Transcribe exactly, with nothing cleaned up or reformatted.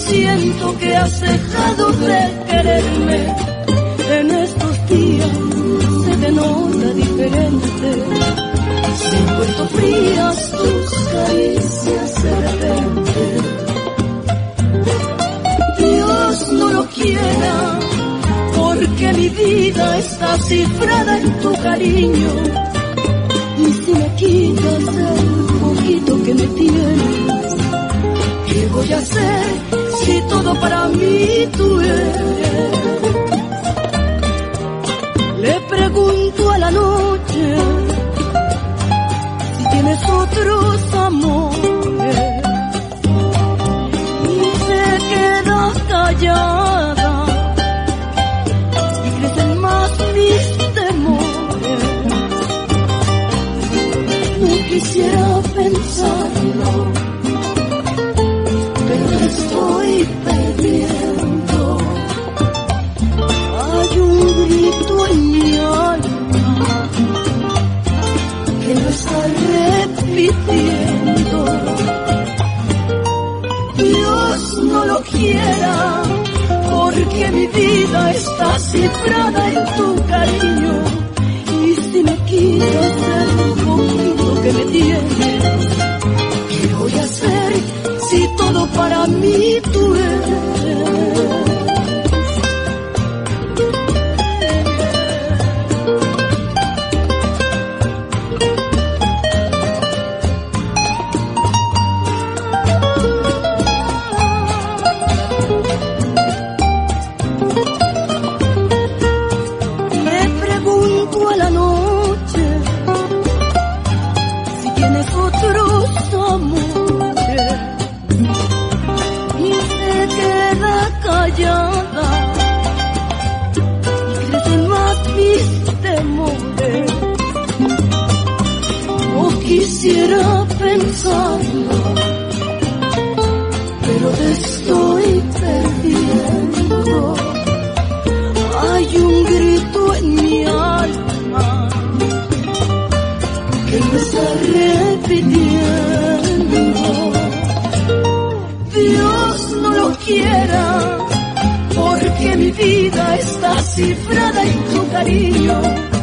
siento que has dejado de quererme. En estos días se te nota diferente. Se han vuelto frías tus caricias de repente. Dios no lo quiera, porque mi vida está cifrada en tu cariño. Y si me quitas el poquito que me tienes, ¿qué voy a hacer si todo para mí tú eres? Le pregunto a la noche si tienes otros amores y se queda callada y crecen más mis temores. No quisiera pensarlo, pero te estoy perdiendo. Hay un grito en mi alma que lo está repitiendo. Dios no lo quiera, porque mi vida está cifrada en tu cariño. Y si me quitas el poquito que me tienes, ¿qué voy a hacer si todo para mí tú eres? Quisiera pensarlo, pero te estoy perdiendo. Hay un grito en mi alma que me está repitiendo. Dios no lo quiera, porque mi vida está cifrada en tu cariño.